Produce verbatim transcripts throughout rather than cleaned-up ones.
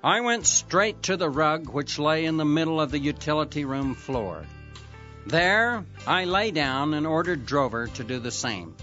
I went straight to the rug which lay in the middle of the utility room floor. There, I lay down and ordered Drover to do the same.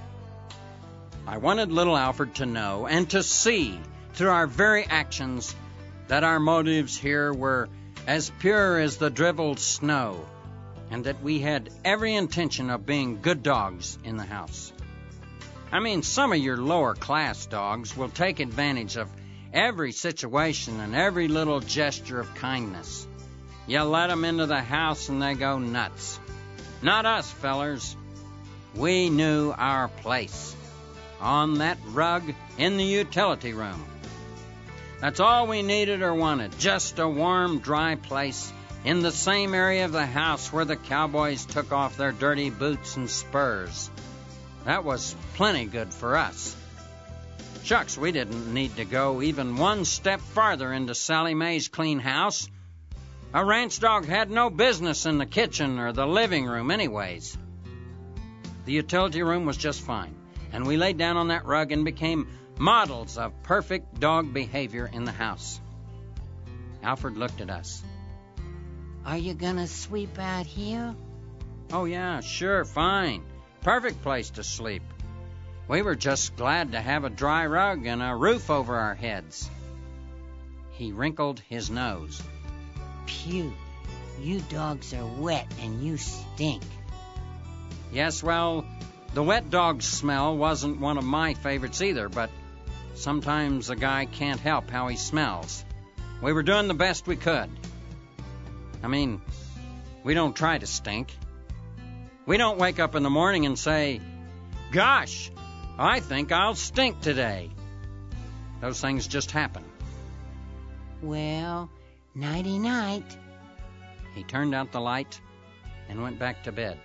I wanted little Alfred to know and to see through our very actions that our motives here were as pure as the drivelled snow, and that we had every intention of being good dogs in the house. I mean, some of your lower-class dogs will take advantage of every situation and every little gesture of kindness. You let 'em into the house and they go nuts. Not us, fellers. We knew our place. On that rug in the utility room. That's all we needed or wanted, just a warm, dry place in the same area of the house where the cowboys took off their dirty boots and spurs. That was plenty good for us. Shucks, we didn't need to go even one step farther into Sally Mae's clean house. A ranch dog had no business in the kitchen or the living room anyways. The utility room was just fine, and we laid down on that rug and became models of perfect dog behavior in the house. Alfred looked at us. Are you gonna sweep out here? Oh, yeah, sure, fine. Perfect place to sleep. We were just glad to have a dry rug and a roof over our heads. He wrinkled his nose. Phew, you dogs are wet and you stink. Yes, well, the wet dog smell wasn't one of my favorites either, but sometimes a guy can't help how he smells. We were doing the best we could. I mean, we don't try to stink. We don't wake up in the morning and say, "Gosh, I think I'll stink today." Those things just happen. Well, nighty-night. He turned out the light and went back to bed.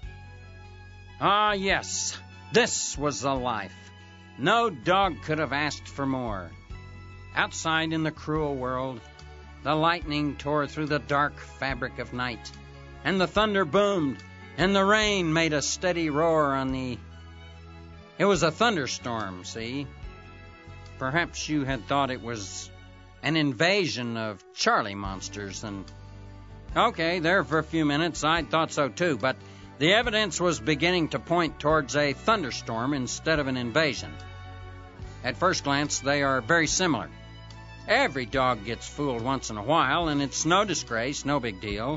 Ah, yes, this was the life. No dog could have asked for more. Outside in the cruel world, the lightning tore through the dark fabric of night, and the thunder boomed, and the rain made a steady roar on the... It was a thunderstorm, see? Perhaps you had thought it was an invasion of Charlie monsters, and... Okay, there for a few minutes I thought so too, but the evidence was beginning to point towards a thunderstorm instead of an invasion. At first glance, they are very similar. Every dog gets fooled once in a while, and it's no disgrace, no big deal.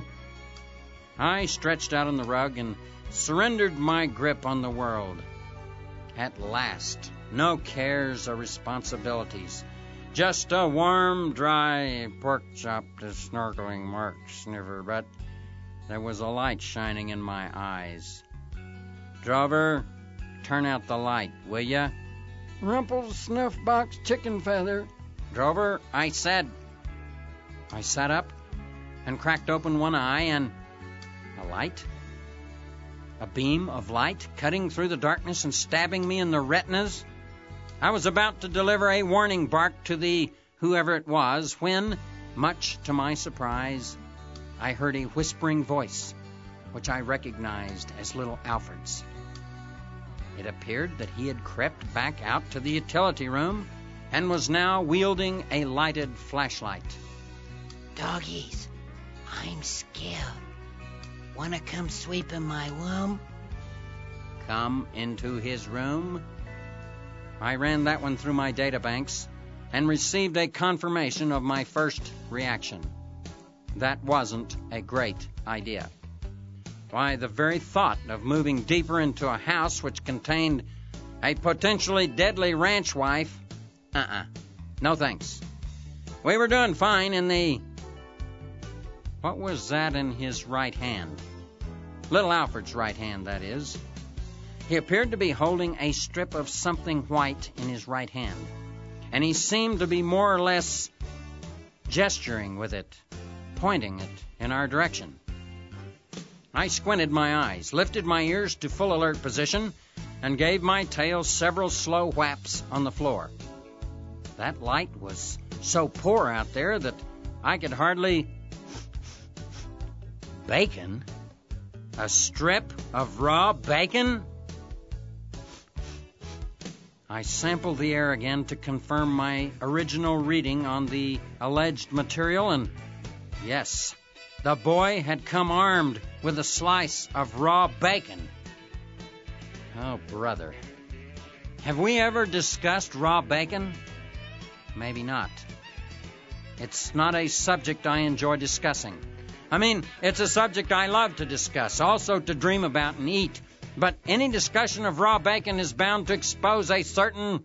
I stretched out on the rug and surrendered my grip on the world. At last, no cares or responsibilities. Just a warm, dry pork chop to snorkeling Mark Sniffer, but there was a light shining in my eyes. Drover, turn out the light, will ya? Rumpled snuff-box chicken feather. Drover, I said. I sat up and cracked open one eye, and a light? A beam of light cutting through the darkness and stabbing me in the retinas? I was about to deliver a warning bark to the whoever it was when, much to my surprise, I heard a whispering voice, which I recognized as little Alfred's. It appeared that he had crept back out to the utility room and was now wielding a lighted flashlight. Doggies, I'm scared. Wanna come sweep in my room? Come into his room? I ran that one through my databanks and received a confirmation of my first reaction. That wasn't a great idea. Why, the very thought of moving deeper into a house which contained a potentially deadly ranch wife, uh-uh, no thanks. We were doing fine in the... What was that in his right hand? Little Alfred's right hand, that is. He appeared to be holding a strip of something white in his right hand, and he seemed to be more or less gesturing with it, pointing it in our direction. I squinted my eyes, lifted my ears to full alert position, and gave my tail several slow whaps on the floor. That light was so poor out there that I could hardly... Bacon? A strip of raw bacon? I sampled the air again to confirm my original reading on the alleged material, and yes, the boy had come armed with a slice of raw bacon. Oh, brother. Have we ever discussed raw bacon? Maybe not. It's not a subject I enjoy discussing. I mean, it's a subject I love to discuss, also to dream about and eat. But any discussion of raw bacon is bound to expose a certain,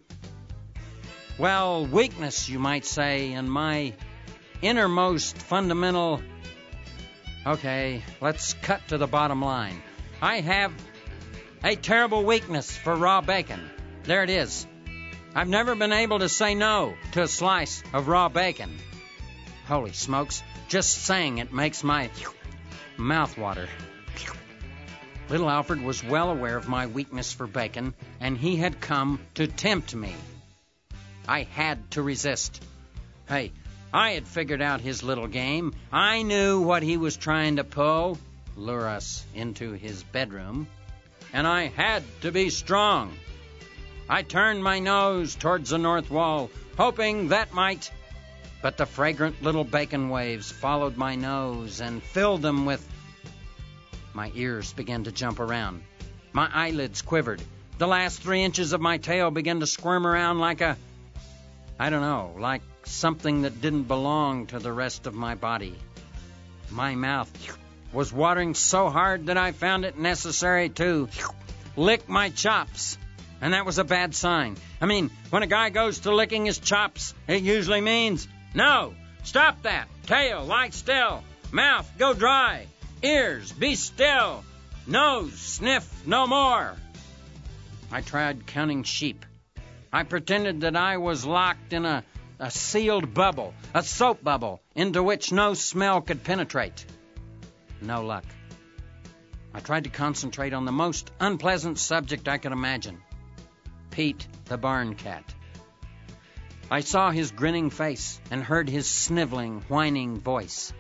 well, weakness, you might say, in my innermost fundamental... Okay, let's cut to the bottom line. I have a terrible weakness for raw bacon. There it is. I've never been able to say no to a slice of raw bacon. Holy smokes, just saying it makes my mouth water. Little Alfred was well aware of my weakness for bacon, and he had come to tempt me. I had to resist. Hey, I had figured out his little game. I knew what he was trying to pull, lure us into his bedroom, and I had to be strong. I turned my nose towards the north wall, hoping that might... But the fragrant little bacon waves followed my nose and filled them with... My ears began to jump around. My eyelids quivered. The last three inches of my tail began to squirm around like a... I don't know, like something that didn't belong to the rest of my body. My mouth was watering so hard that I found it necessary to lick my chops. And that was a bad sign. I mean, when a guy goes to licking his chops, it usually means, no, stop that. Tail, lie still. Mouth, go dry. Ears, be still. Nose, sniff no more. I tried counting sheep. I pretended that I was locked in a, a sealed bubble, a soap bubble, into which no smell could penetrate. No luck. I tried to concentrate on the most unpleasant subject I could imagine. Pete the barn cat. I saw his grinning face and heard his sniveling, whining voice.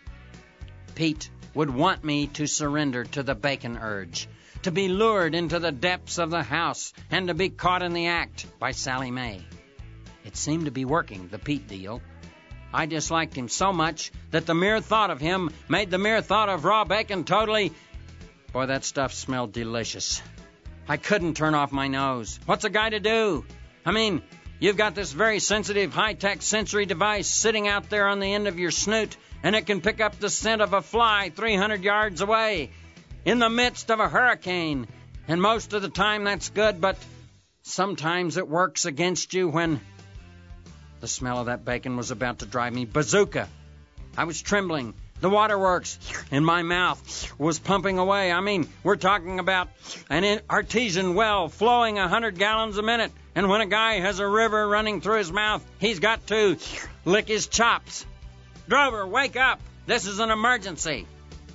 Pete would want me to surrender to the bacon urge, to be lured into the depths of the house, and to be caught in the act by Sally Mae. It seemed to be working, the Pete deal. I disliked him so much that the mere thought of him made the mere thought of raw bacon totally... Boy, that stuff smelled delicious. I couldn't turn off my nose. What's a guy to do? I mean, you've got this very sensitive high-tech sensory device sitting out there on the end of your snoot, and it can pick up the scent of a fly three hundred yards away in the midst of a hurricane. And most of the time that's good, but sometimes it works against you when... The smell of that bacon was about to drive me bazooka. I was trembling. The waterworks in my mouth was pumping away. I mean, we're talking about an artesian well flowing a hundred gallons a minute. And when a guy has a river running through his mouth, he's got to lick his chops. Drover, wake up! This is an emergency.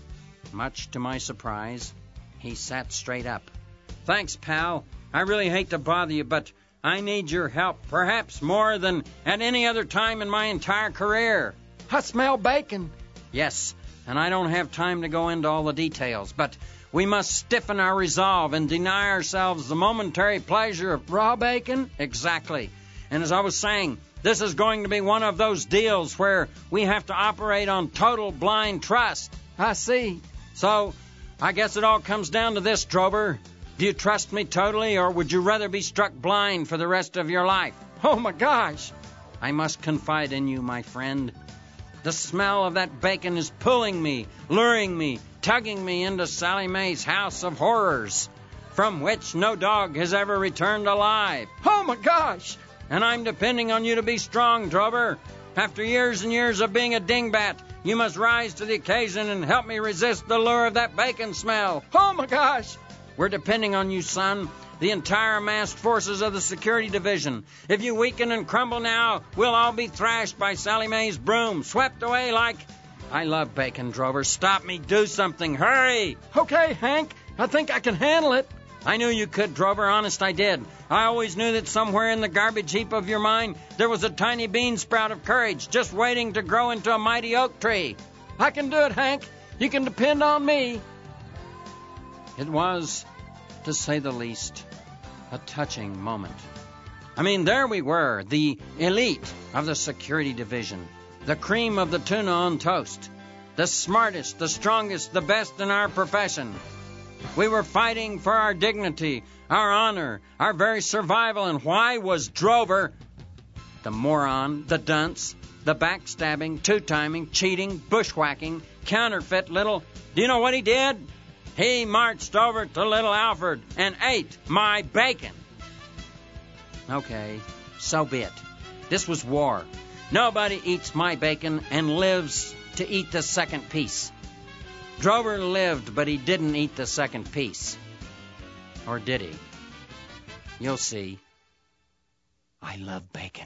Much to my surprise, he sat straight up. Thanks, pal. I really hate to bother you, but I need your help, perhaps more than at any other time in my entire career. I smell bacon. Yes, and I don't have time to go into all the details, but we must stiffen our resolve and deny ourselves the momentary pleasure of raw bacon. Exactly. And as I was saying, this is going to be one of those deals where we have to operate on total blind trust. I see. So, I guess it all comes down to this, Drover. Do you trust me totally, or would you rather be struck blind for the rest of your life? Oh, my gosh. I must confide in you, my friend. The smell of that bacon is pulling me, luring me, tugging me into Sally Mae's house of horrors, from which no dog has ever returned alive. Oh, my gosh! And I'm depending on you to be strong, Drover. After years and years of being a dingbat, you must rise to the occasion and help me resist the lure of that bacon smell. Oh, my gosh! We're depending on you, son. The entire massed forces of the security division. If you weaken and crumble now, we'll all be thrashed by Sally Mae's broom, swept away like... I love bacon, Drover. Stop me. Do something. Hurry. Okay, Hank. I think I can handle it. I knew you could, Drover. Honest, I did. I always knew that somewhere in the garbage heap of your mind there was a tiny bean sprout of courage just waiting to grow into a mighty oak tree. I can do it, Hank. You can depend on me. It was, to say the least, a touching moment. I mean, there we were, the elite of the security division, the cream of the tuna on toast, the smartest, the strongest, the best in our profession. We were fighting for our dignity, our honor, our very survival, and why was Drover, the moron, the dunce, the backstabbing, two-timing, cheating, bushwhacking, counterfeit little... Do you know what he did? He marched over to little Alfred and ate my bacon. Okay, so be it. This was war. Nobody eats my bacon and lives to eat the second piece. Drover lived, but he didn't eat the second piece. Or did he? You'll see. I love bacon.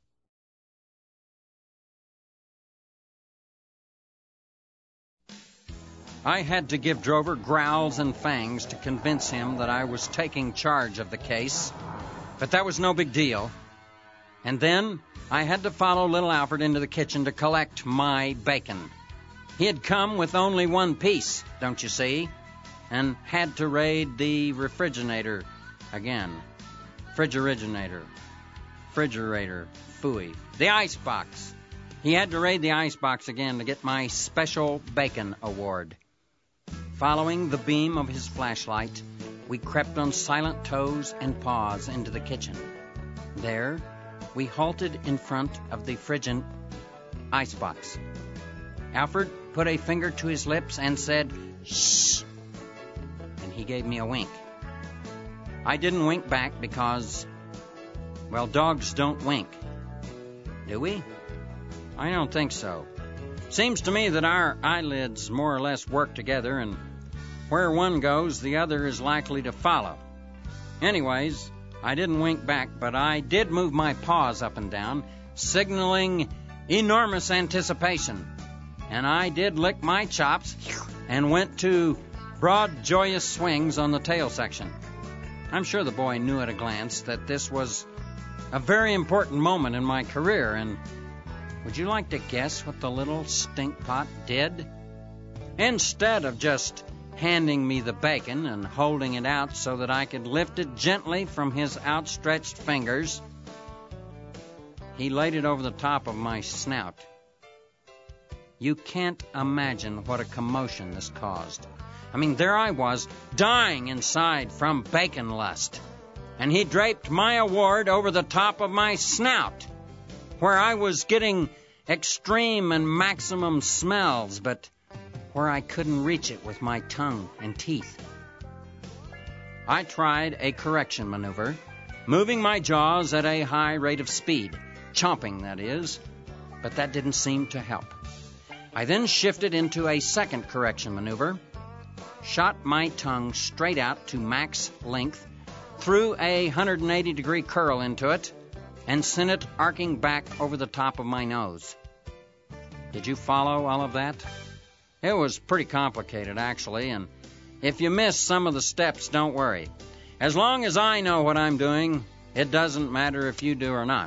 I had to give Drover growls and fangs to convince him that I was taking charge of the case, but that was no big deal. And then I had to follow little Alfred into the kitchen to collect my bacon. He had come with only one piece, don't you see, and had to raid the refrigerator again. Frigoriginator. Refrigerator. Phooey. The icebox. He had to raid the icebox again to get my special bacon award. Following the beam of his flashlight, we crept on silent toes and paws into the kitchen. There, we halted in front of the frigid icebox. Alfred put a finger to his lips and said, "Shh," and he gave me a wink. I didn't wink back because, well, dogs don't wink. Do we? I don't think so. Seems to me that our eyelids more or less work together, and where one goes, the other is likely to follow. Anyways, I didn't wink back, but I did move my paws up and down, signaling enormous anticipation. And I did lick my chops and went to broad, joyous swings on the tail section. I'm sure the boy knew at a glance that this was a very important moment in my career, and would you like to guess what the little stinkpot did? Instead of just handing me the bacon and holding it out so that I could lift it gently from his outstretched fingers, he laid it over the top of my snout. You can't imagine what a commotion this caused. I mean, there I was, dying inside from bacon lust, and he draped my award over the top of my snout, where I was getting extreme and maximum smells, but where I couldn't reach it with my tongue and teeth. I tried a correction maneuver, moving my jaws at a high rate of speed, chomping, that is, but that didn't seem to help. I then shifted into a second correction maneuver, shot my tongue straight out to max length, threw a one hundred eighty degree curl into it, and sent it arcing back over the top of my nose. Did you follow all of that? It was pretty complicated, actually, and if you miss some of the steps, don't worry. As long as I know what I'm doing, it doesn't matter if you do or not.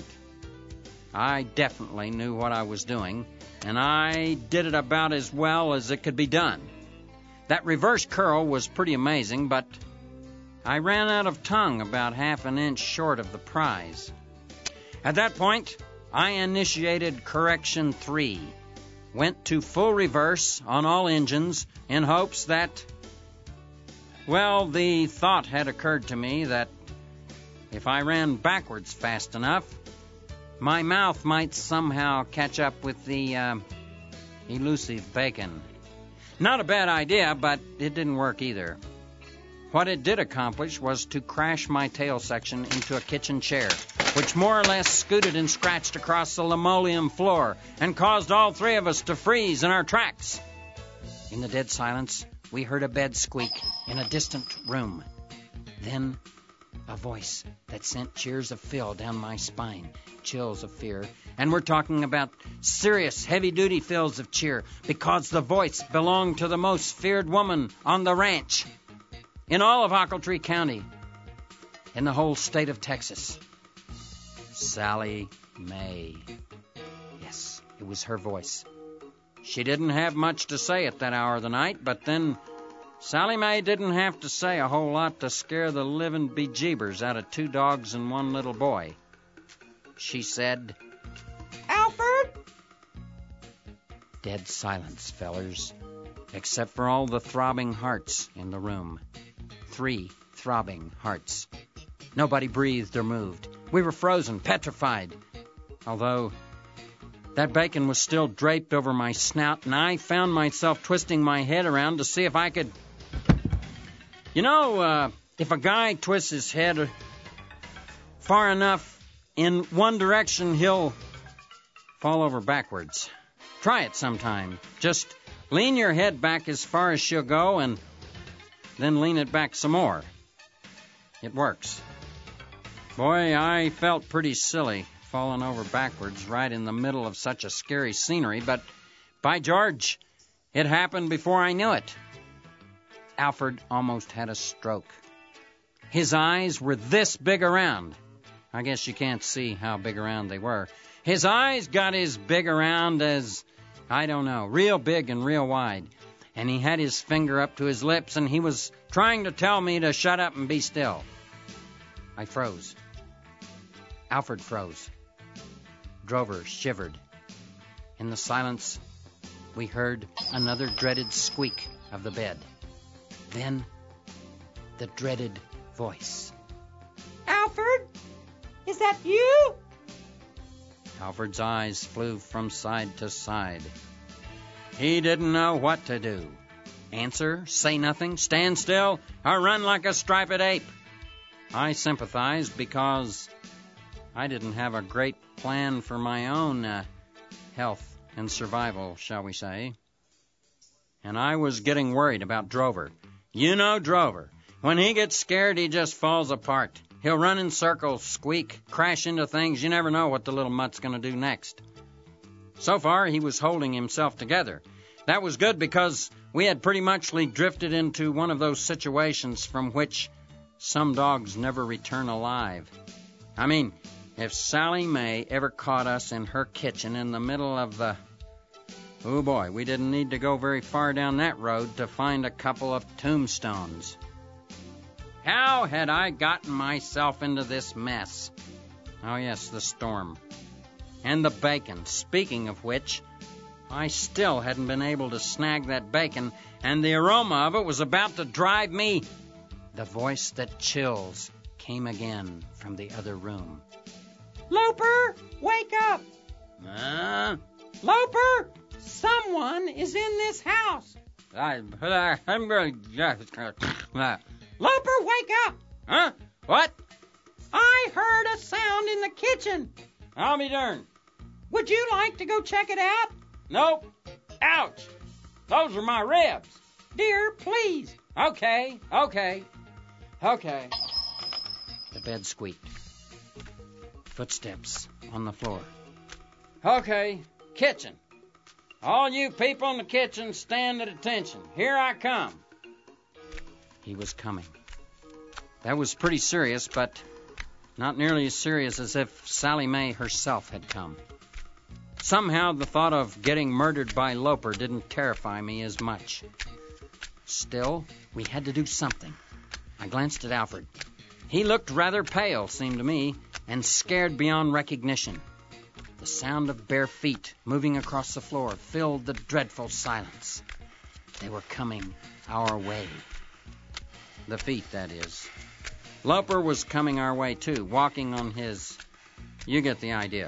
I definitely knew what I was doing, and I did it about as well as it could be done. That reverse curl was pretty amazing, but I ran out of tongue about half an inch short of the prize. At that point, I initiated correction three, went to full reverse on all engines in hopes that, well, the thought had occurred to me that if I ran backwards fast enough, my mouth might somehow catch up with the uh, elusive bacon. Not a bad idea, but it didn't work either. What it did accomplish was to crash my tail section into a kitchen chair, which more or less scooted and scratched across the linoleum floor and caused all three of us to freeze in our tracks. In the dead silence, we heard a bed squeak in a distant room. Then a voice that sent cheers of fear down my spine, chills of fear. And we're talking about serious, heavy-duty fills of cheer, because the voice belonged to the most feared woman on the ranch, in all of Ochiltree County, in the whole state of Texas. Sally May. Yes, it was her voice. She didn't have much to say at that hour of the night, but then Sally May didn't have to say a whole lot to scare the living bejeebers out of two dogs and one little boy. she said. Alfred? Dead silence, fellers, except for all the throbbing hearts in the room. Three throbbing hearts. Nobody breathed or moved. We were frozen, petrified. Although that bacon was still draped over my snout, and I found myself twisting my head around to see if I could... You know, uh, if a guy twists his head far enough in one direction, he'll fall over backwards. Try it sometime. Just lean your head back as far as she'll go, and then lean it back some more. It works. Boy, I felt pretty silly falling over backwards right in the middle of such a scary scenery, but by George, it happened before I knew it. Alfred almost had a stroke. His eyes were this big around. I guess you can't see how big around they were. His eyes got as big around as, I don't know, real big and real wide. And he had his finger up to his lips, and he was trying to tell me to shut up and be still. I froze. Alfred froze. Drover shivered. In the silence, we heard another dreaded squeak of the bed. Then, the dreaded voice. Alfred? Is that you? Alfred's eyes flew from side to side. He didn't know what to do. Answer, say nothing, stand still, or run like a striped ape. I sympathized because I didn't have a great plan for my own uh, health and survival, shall we say. And I was getting worried about Drover. You know Drover. When he gets scared, he just falls apart. He'll run in circles, squeak, crash into things. You never know what the little mutt's going to do next. So far, he was holding himself together. That was good because we had pretty much drifted into one of those situations from which some dogs never return alive. I mean, if Sally Mae ever caught us in her kitchen in the middle of the... Oh boy, we didn't need to go very far down that road to find a couple of tombstones. How had I gotten myself into this mess? Oh yes, the storm. And the bacon. Speaking of which, I still hadn't been able to snag that bacon, and the aroma of it was about to drive me... The voice that chills came again from the other room. Loper, wake up! Huh? Loper, someone is in this house. I, I'm going to... Loper, wake up! Huh? What? I heard a sound in the kitchen. I'll be darned. Would you like to go check it out? Nope. Ouch. Those are my ribs. Dear, please. Okay, okay, okay. The bed squeaked. Footsteps on the floor. Okay, kitchen. All you people in the kitchen stand at attention. Here I come. He was coming. That was pretty serious, but not nearly as serious as if Sally Mae herself had come. Somehow the thought of getting murdered by Loper didn't terrify me as much. Still, we had to do something. I glanced at Alfred. He looked rather pale, seemed to me, and scared beyond recognition. The sound of bare feet moving across the floor filled the dreadful silence. They were coming our way. The feet, that is. Loper was coming our way, too, walking on his... You get the idea.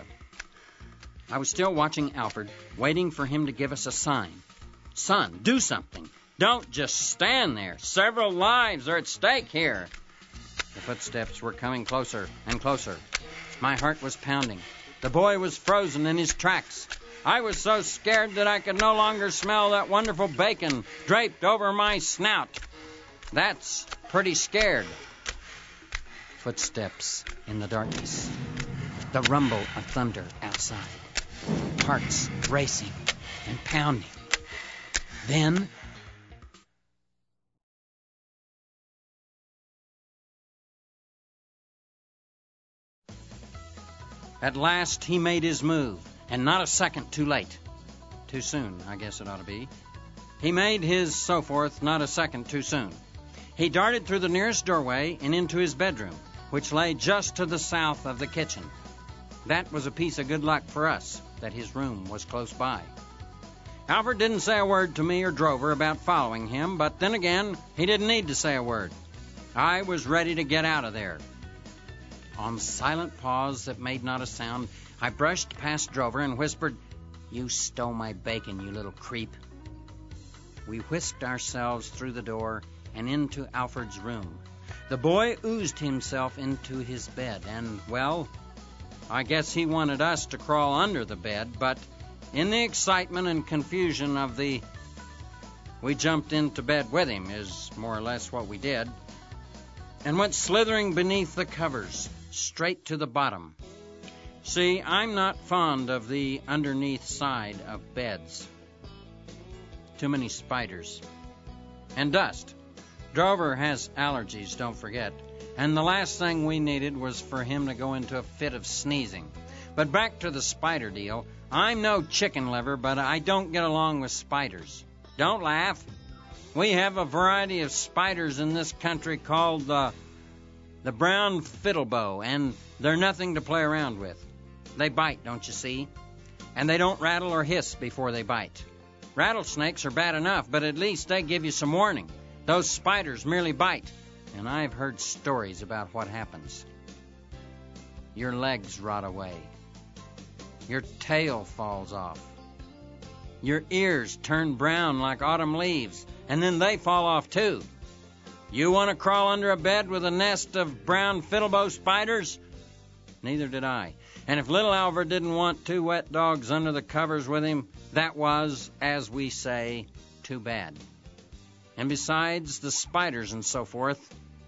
I was still watching Alfred, waiting for him to give us a sign. Son, do something. Don't just stand there. Several lives are at stake here. The footsteps were coming closer and closer. My heart was pounding. The boy was frozen in his tracks. I was so scared that I could no longer smell that wonderful bacon draped over my snout. That's pretty scared. Footsteps in the darkness. The rumble of thunder outside. Hearts racing and pounding. Then... At last, he made his move, and not a second too late. Too soon, I guess it ought to be. He made his so forth not a second too soon. He darted through the nearest doorway and into his bedroom, which lay just to the south of the kitchen. That was a piece of good luck for us, that his room was close by. Alfred didn't say a word to me or Drover about following him, but then again, he didn't need to say a word. I was ready to get out of there. On silent paws that made not a sound, I brushed past Drover and whispered, "You stole my bacon, you little creep." We whisked ourselves through the door and into Alfred's room. The boy oozed himself into his bed, and, well, I guess he wanted us to crawl under the bed, but in the excitement and confusion of the... We jumped into bed with him, is more or less what we did, and went slithering beneath the covers, straight to the bottom. See, I'm not fond of the underneath side of beds. Too many spiders. And dust. Drover has allergies, don't forget. And the last thing we needed was for him to go into a fit of sneezing. But back to the spider deal. I'm no chicken liver, but I don't get along with spiders. Don't laugh. We have a variety of spiders in this country called the, the brown fiddlebow, and they're nothing to play around with. They bite, don't you see? And they don't rattle or hiss before they bite. Rattlesnakes are bad enough, but at least they give you some warning. Those spiders merely bite, and I've heard stories about what happens. Your legs rot away. Your tail falls off. Your ears turn brown like autumn leaves, and then they fall off too. You want to crawl under a bed with a nest of brown fiddlebow spiders? Neither did I. And if little Alfred didn't want two wet dogs under the covers with him, that was, as we say, too bad. And besides the spiders and so forth,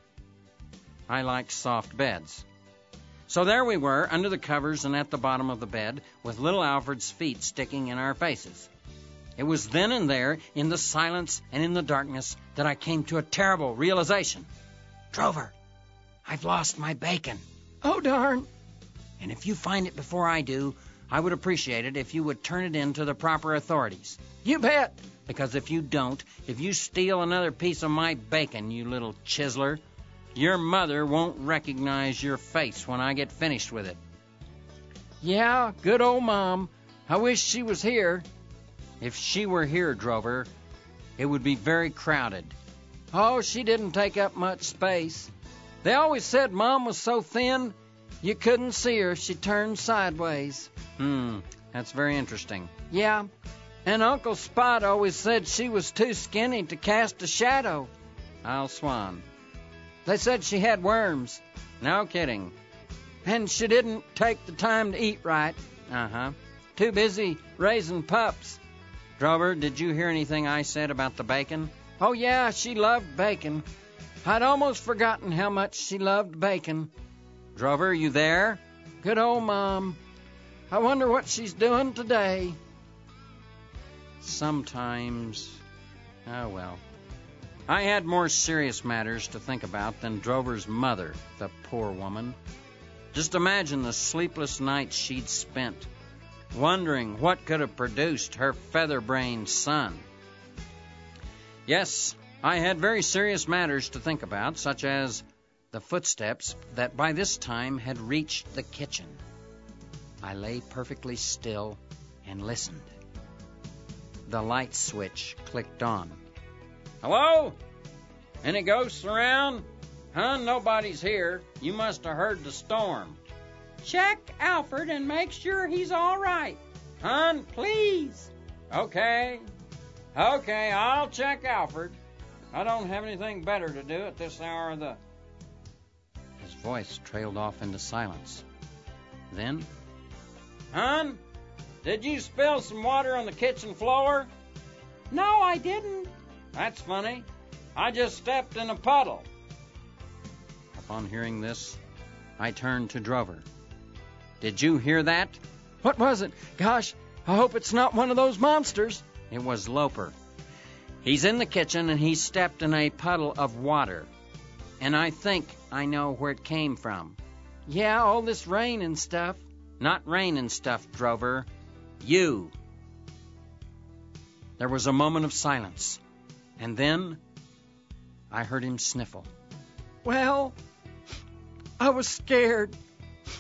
I like soft beds. So there we were, under the covers and at the bottom of the bed, with little Alfred's feet sticking in our faces. It was then and there, in the silence and in the darkness, that I came to a terrible realization. Drover, I've lost my bacon. Oh, darn. And if you find it before I do, I would appreciate it if you would turn it in to the proper authorities. You bet. Because if you don't, if you steal another piece of my bacon, you little chiseler, your mother won't recognize your face when I get finished with it. Yeah, good old Mom. I wish she was here. If she were here, Drover, it would be very crowded. Oh, she didn't take up much space. They always said Mom was so thin, you couldn't see her if she turned sideways. Hmm, that's very interesting. Yeah, and Uncle Spot always said she was too skinny to cast a shadow. I'll swan. They said she had worms. No kidding. And she didn't take the time to eat right. Uh-huh. Too busy raising pups. Drover, did you hear anything I said about the bacon? Oh, yeah, she loved bacon. I'd almost forgotten how much she loved bacon. Drover, you there? Good old Mom. I wonder what she's doing today. Sometimes... Oh, well. I had more serious matters to think about than Drover's mother, the poor woman. Just imagine the sleepless nights she'd spent, wondering what could have produced her feather-brained son. Yes, I had very serious matters to think about, such as the footsteps that by this time had reached the kitchen. I lay perfectly still and listened. The light switch clicked on. Hello? Any ghosts around? Huh, nobody's here. You must have heard the storm. Check Alfred and make sure he's all right. Hon, Please. Okay. Okay, I'll check Alfred. I don't have anything better to do at this hour of the... His voice trailed off into silence. Then, Hon, did you spill some water on the kitchen floor? No, I didn't. That's funny. I just stepped in a puddle. Upon hearing this, I turned to Drover. Did you hear that? What was it? Gosh, I hope it's not one of those monsters. It was Loper. He's in the kitchen and he stepped in a puddle of water. And I think I know where it came from. Yeah, all this rain and stuff. Not rain and stuff, Drover. You. There was a moment of silence. And then I heard him sniffle. Well, I was scared.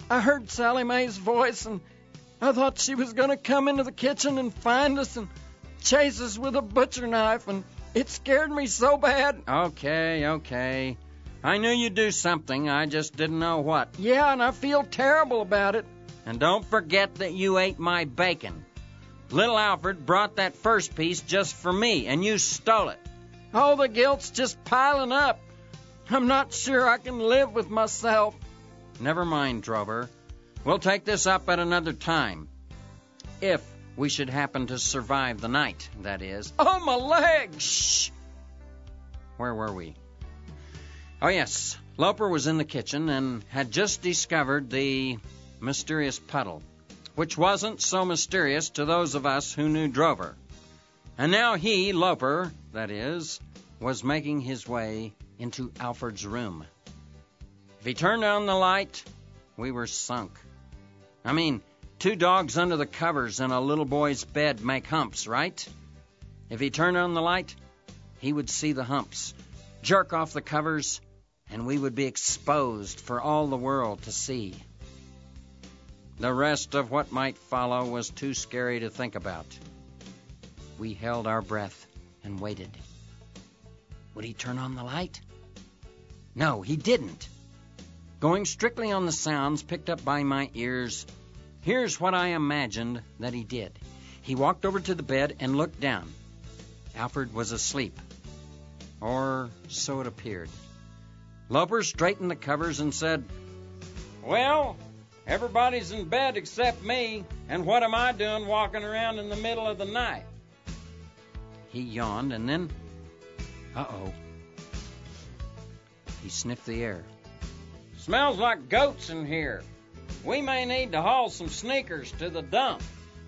I heard Sally Mae's voice, and I thought she was going to come into the kitchen and find us and chase us with a butcher knife, and it scared me so bad. Okay, okay. I knew you'd do something. I just didn't know what. Yeah, and I feel terrible about it. And don't forget that you ate my bacon. Little Alfred brought that first piece just for me, and you stole it. Oh, the guilt's just piling up. I'm not sure I can live with myself. Never mind, Drover. We'll take this up at another time. If we should happen to survive the night, that is. Oh, my leg! Shh! Where were we? Oh, yes. Loper was in the kitchen and had just discovered the mysterious puddle, which wasn't so mysterious to those of us who knew Drover. And now he, Loper, that is, was making his way into Alfred's room. If he turned on the light, we were sunk. I mean, two dogs under the covers in a little boy's bed make humps, right? If he turned on the light, he would see the humps, jerk off the covers, and we would be exposed for all the world to see. The rest of what might follow was too scary to think about. We held our breath and waited. Would he turn on the light? No, he didn't. Going strictly on the sounds picked up by my ears, here's what I imagined that he did. He walked over to the bed and looked down. Alfred was asleep. Or so it appeared. Loper straightened the covers and said, "Well, everybody's in bed except me, and what am I doing walking around in the middle of the night?" He yawned, and then, uh-oh, he sniffed the air. "Smells like goats in here. We may need to haul some sneakers to the dump."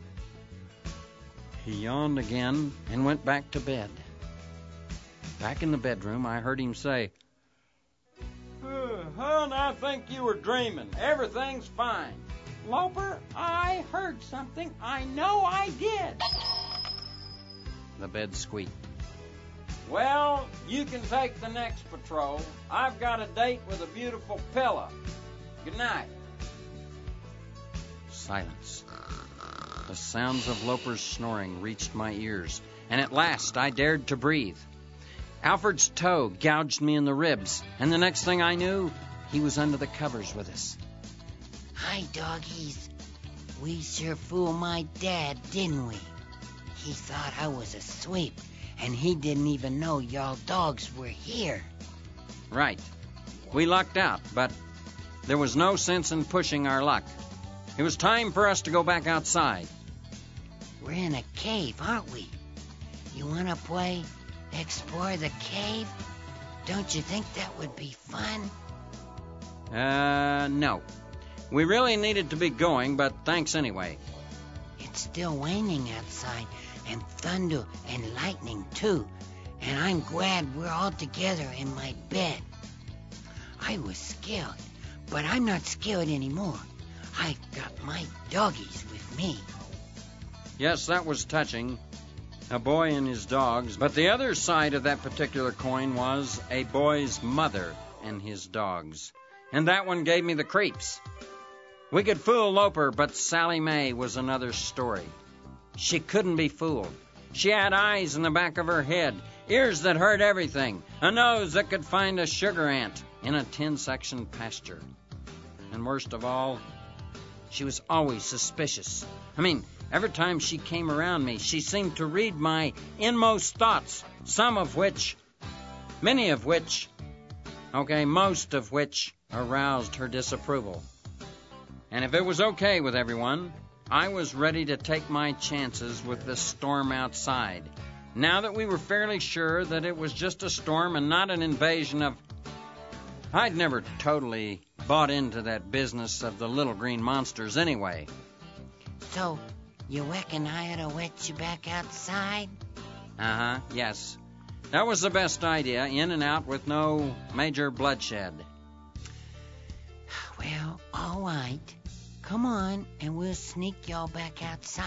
He yawned again and went back to bed. Back in the bedroom, I heard him say, uh, "Hon, I think you were dreaming. Everything's fine." Loper, I heard something. I know I did. The bed squeaked. Well, you can take the next patrol. I've got a date with a beautiful pillow. Good night. Silence. The sounds of Loper's snoring reached my ears, and at last I dared to breathe. Alfred's toe gouged me in the ribs, and the next thing I knew, he was under the covers with us. Hi, doggies. We sure fooled my dad, didn't we? He thought I was a sweep, and he didn't even know y'all dogs were here. Right. We lucked out, but there was no sense in pushing our luck. It was time for us to go back outside. We're in a cave, aren't we? You want to play explore the cave? Don't you think that would be fun? Uh, no. We really needed to be going, but thanks anyway. It's still raining outside, and thunder and lightning, too. And I'm glad we're all together in my bed. I was scared, but I'm not scared anymore. I've got my doggies with me. Yes, that was touching. A boy and his dogs. But the other side of that particular coin was a boy's mother and his dogs. And that one gave me the creeps. We could fool Loper, but Sally Mae was another story. She couldn't be fooled. She had eyes in the back of her head, ears that heard everything, a nose that could find a sugar ant in a ten-section pasture. And worst of all, she was always suspicious. I mean, every time she came around me, she seemed to read my inmost thoughts, some of which, many of which, okay, most of which aroused her disapproval. And if it was okay with everyone, I was ready to take my chances with the storm outside, now that we were fairly sure that it was just a storm and not an invasion of... I'd never totally bought into that business of the little green monsters anyway. So, you reckon I ought to let you back outside? Uh-huh, yes. That was the best idea, in and out with no major bloodshed. Well, all right. Come on, and we'll sneak y'all back outside.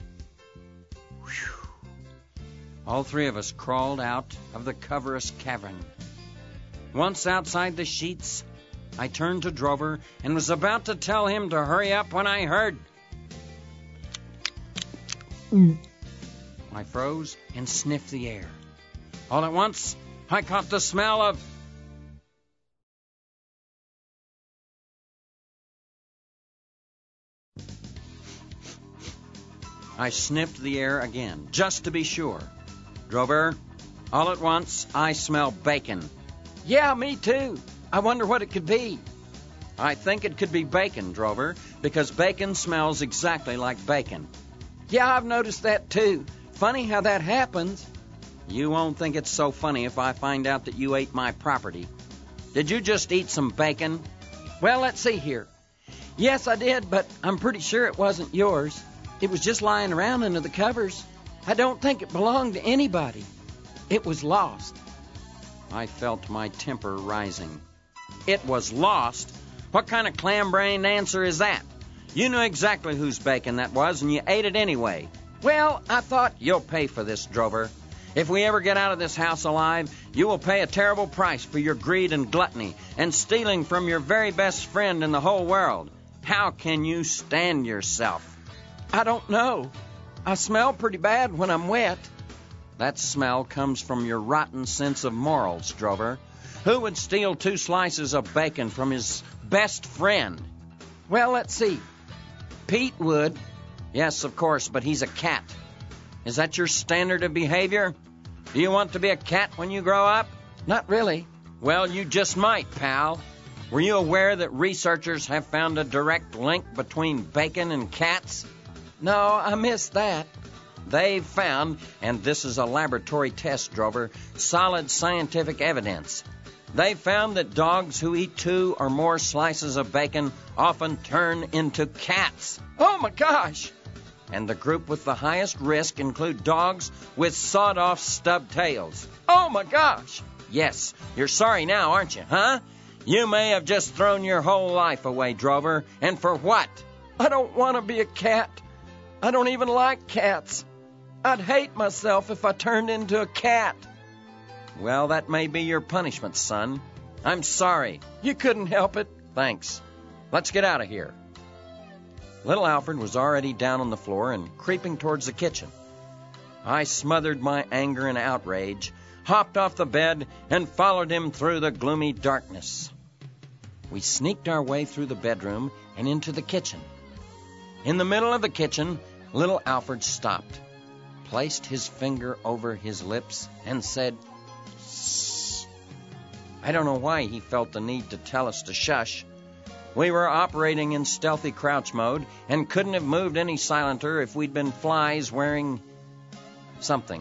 Whew. All three of us crawled out of the coverous cavern. Once outside the sheets, I turned to Drover and was about to tell him to hurry up when I heard... Mm. I froze and sniffed the air. All at once, I caught the smell of... I sniffed the air again, just to be sure. Drover, all at once, I smell bacon. Yeah, me too. I wonder what it could be. I think it could be bacon, Drover, because bacon smells exactly like bacon. Yeah, I've noticed that too. Funny how that happens. You won't think it's so funny if I find out that you ate my property. Did you just eat some bacon? Well, let's see here. Yes, I did, but I'm pretty sure it wasn't yours. It was just lying around under the covers. I don't think it belonged to anybody. It was lost. I felt my temper rising. It was lost? What kind of clam-brained answer is that? You knew exactly whose bacon that was, and you ate it anyway. Well, I thought... You'll pay for this, Drover. If we ever get out of this house alive, you will pay a terrible price for your greed and gluttony and stealing from your very best friend in the whole world. How can you stand yourself? I don't know. I smell pretty bad when I'm wet. That smell comes from your rotten sense of morals, Drover. Who would steal two slices of bacon from his best friend? Well, let's see. Pete would. Yes, of course, but he's a cat. Is that your standard of behavior? Do you want to be a cat when you grow up? Not really. Well, you just might, pal. Were you aware that researchers have found a direct link between bacon and cats? No, I missed that. They've found, and this is a laboratory test, Drover, solid scientific evidence. They've found that dogs who eat two or more slices of bacon often turn into cats. Oh, my gosh! And the group with the highest risk include dogs with sawed-off stub tails. Oh, my gosh! Yes, you're sorry now, aren't you, huh? You may have just thrown your whole life away, Drover. And for what? I don't want to be a cat. I don't even like cats. I'd hate myself if I turned into a cat. Well, that may be your punishment, son. I'm sorry. You couldn't help it. Thanks. Let's get out of here. Little Alfred was already down on the floor and creeping towards the kitchen. I smothered my anger and outrage, hopped off the bed, and followed him through the gloomy darkness. We sneaked our way through the bedroom and into the kitchen. In the middle of the kitchen, little Alfred stopped, placed his finger over his lips, and said, "Shh." I don't know why he felt the need to tell us to shush. We were operating in stealthy crouch mode and couldn't have moved any silenter if we'd been flies wearing something.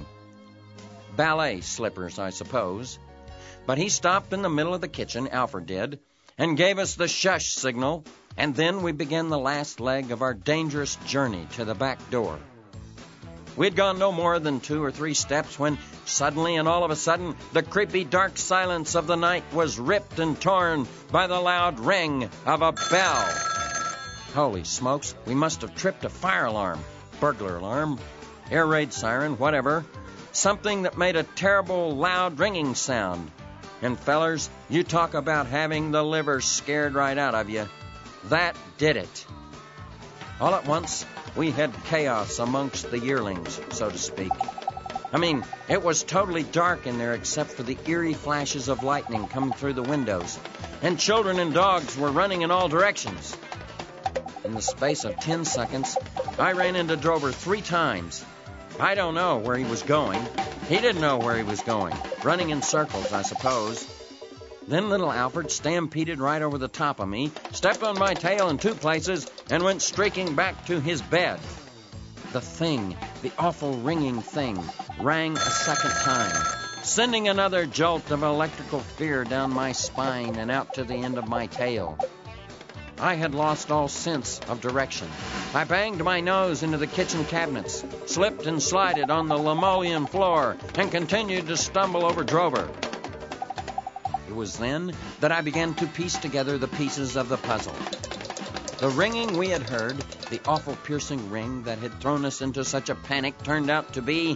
Ballet slippers, I suppose. But he stopped in the middle of the kitchen, Alfred did, and gave us the shush signal, and then we began the last leg of our dangerous journey to the back door. We'd gone no more than two or three steps when suddenly and all of a sudden the creepy dark silence of the night was ripped and torn by the loud ring of a bell. Holy smokes, we must have tripped a fire alarm, burglar alarm, air raid siren, whatever. Something that made a terrible loud ringing sound. And fellers, you talk about having the liver scared right out of you. That did it. All at once, we had chaos amongst the yearlings, so to speak. I mean, it was totally dark in there except for the eerie flashes of lightning coming through the windows, and children and dogs were running in all directions. In the space of ten seconds, I ran into Drover three times. I don't know where he was going. He didn't know where he was going. Running in circles, I suppose. Then little Alfred stampeded right over the top of me, stepped on my tail in two places, and went streaking back to his bed. The thing, the awful ringing thing, rang a second time, sending another jolt of electrical fear down my spine and out to the end of my tail. I had lost all sense of direction. I banged my nose into the kitchen cabinets, slipped and slided on the linoleum floor, and continued to stumble over Drover. It was then that I began to piece together the pieces of the puzzle. The ringing we had heard, the awful piercing ring that had thrown us into such a panic, turned out to be...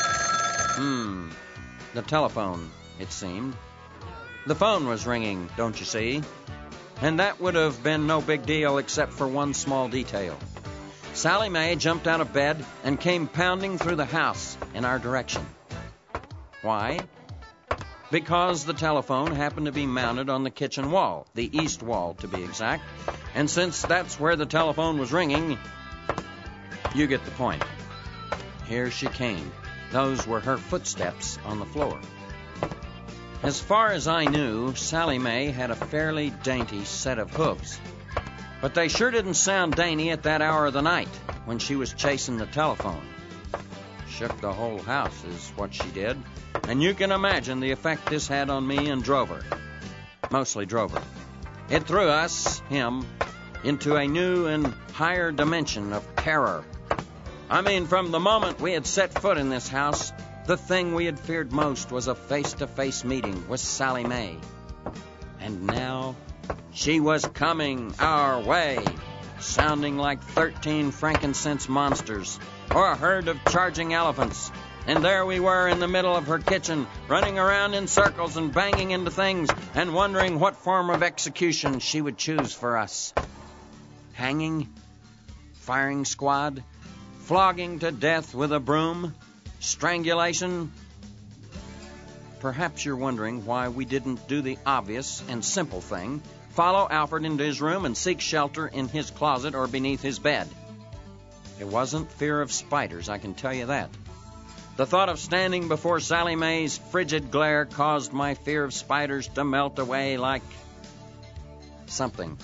Hmm, the telephone, it seemed. The phone was ringing, don't you see? and that would have been no big deal except for one small detail. Sally Mae jumped out of bed and came pounding through the house in our direction. Why? Because the telephone happened to be mounted on the kitchen wall, the east wall to be exact, and since that's where the telephone was ringing, you get the point. Here she came. Those were her footsteps on the floor. As far as I knew, Sally Mae had a fairly dainty set of hooves. But they sure didn't sound dainty at that hour of the night when she was chasing the telephone. Shook the whole house is what she did, and you can imagine the effect this had on me and Drover. Mostly Drover. It threw us, him, into a new and higher dimension of terror. I mean, from the moment we had set foot in this house, the thing we had feared most was a face-to-face meeting with Sally Mae. And now she was coming our way, sounding like thirteen frankincense monsters or a herd of charging elephants. And there we were in the middle of her kitchen, running around in circles and banging into things and wondering what form of execution she would choose for us. Hanging? Firing squad? Flogging to death with a broom? Strangulation? Perhaps you're wondering why we didn't do the obvious and simple thing, follow Alfred into his room and seek shelter in his closet or beneath his bed. It wasn't fear of spiders, I can tell you that. The thought of standing before Sally Mae's frigid glare caused my fear of spiders to melt away like something.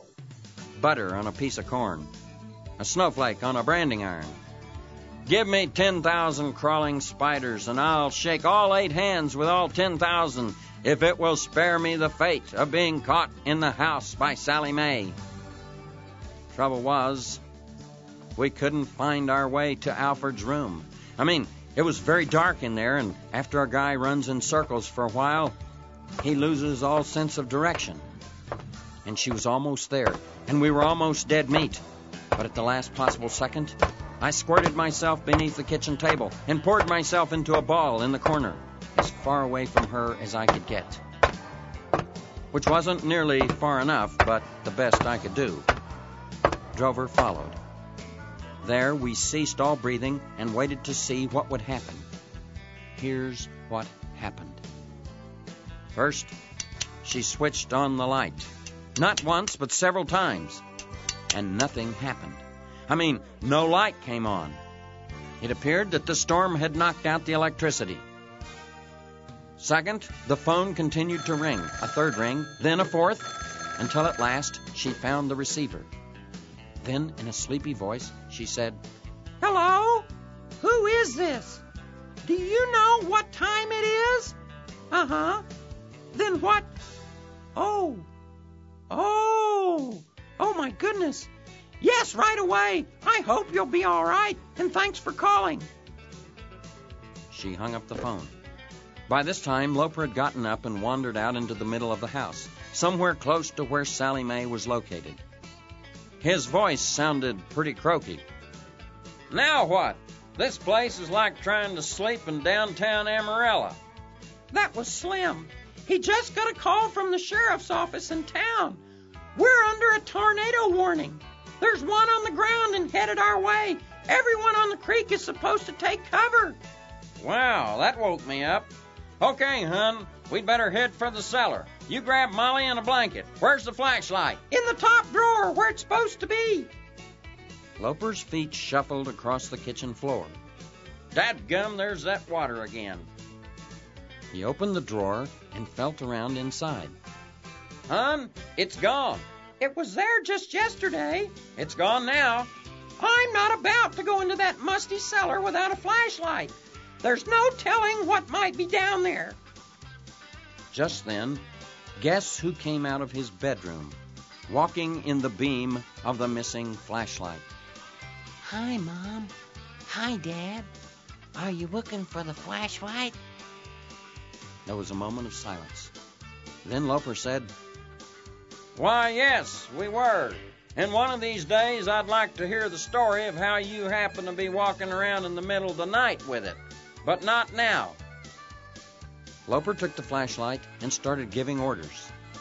Butter on a piece of corn. A snowflake on a branding iron. Give me ten thousand crawling spiders, and I'll shake all eight hands with all ten thousand if it will spare me the fate of being caught in the house by Sally Mae. Trouble was, we couldn't find our way to Alfred's room. I mean, it was very dark in there, and after a guy runs in circles for a while, he loses all sense of direction. And she was almost there, and we were almost dead meat. But at the last possible second, I squirted myself beneath the kitchen table and poured myself into a ball in the corner, as far away from her as I could get. Which wasn't nearly far enough, but the best I could do. Drover followed. There we ceased all breathing and waited to see what would happen. Here's what happened. First, she switched on the light. Not once, but several times. And nothing happened. I mean, no light came on. It appeared that the storm had knocked out the electricity. Second, the phone continued to ring, a third ring, then a fourth, until at last she found the receiver. Then, in a sleepy voice, she said, Hello? Who is this? Do you know what time it is? Uh-huh. Then what? Oh. Oh. Oh, my goodness. Yes, right away. I hope you'll be all right, and thanks for calling. She hung up the phone. By this time, Loper had gotten up and wandered out into the middle of the house, somewhere close to where Sally Mae was located. His voice sounded pretty croaky. Now what? This place is like trying to sleep in downtown Amarillo. That was Slim. He just got a call from the sheriff's office in town. We're under a tornado warning. There's one on the ground and headed our way. Everyone on the creek is supposed to take cover. Wow, that woke me up. Okay, hun, we'd better head for the cellar. You grab Molly and a blanket. Where's the flashlight? In the top drawer, where it's supposed to be. Loper's feet shuffled across the kitchen floor. Dadgum, there's that water again. He opened the drawer and felt around inside. Hun, it's gone. It was there just yesterday. It's gone now. I'm not about to go into that musty cellar without a flashlight. There's no telling what might be down there. Just then, guess who came out of his bedroom, walking in the beam of the missing flashlight? Hi, Mom. Hi, Dad. Are you looking for the flashlight? There was a moment of silence. Then Loper said, Why, yes, we were. And one of these days I'd like to hear the story of how you happen to be walking around in the middle of the night with it. But not now. Loper took the flashlight and started giving orders.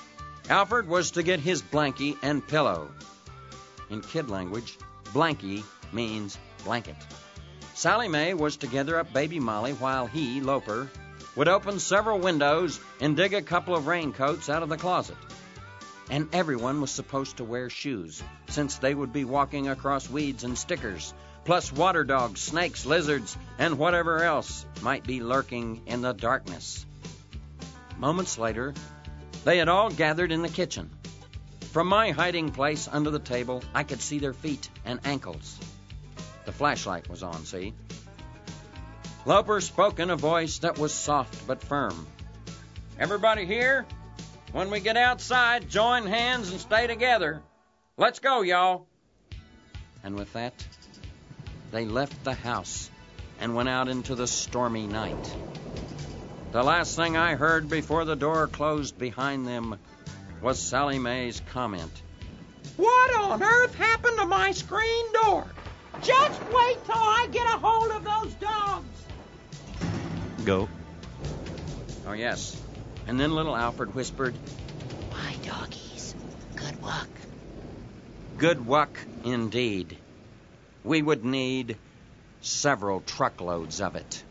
Alfred was to get his blankie and pillow. In kid language, blankie means blanket. Sally Mae was to gather up baby Molly while he, Loper, would open several windows and dig a couple of raincoats out of the closet. And everyone was supposed to wear shoes, since they would be walking across weeds and stickers, plus water dogs, snakes, lizards, and whatever else might be lurking in the darkness. Moments later, they had all gathered in the kitchen. From my hiding place under the table, I could see their feet and ankles. The flashlight was on, see? Loper spoke in a voice that was soft but firm. "Everybody here? When we get outside, join hands and stay together. Let's go, y'all." And with that, they left the house and went out into the stormy night. The last thing I heard before the door closed behind them was Sally Mae's comment. "What on earth happened to my screen door? Just wait till I get a hold of those dogs." Go. Oh, yes. And then little Alfred whispered, Bye, doggies. Good luck. "Good luck indeed. We would need several truckloads of it."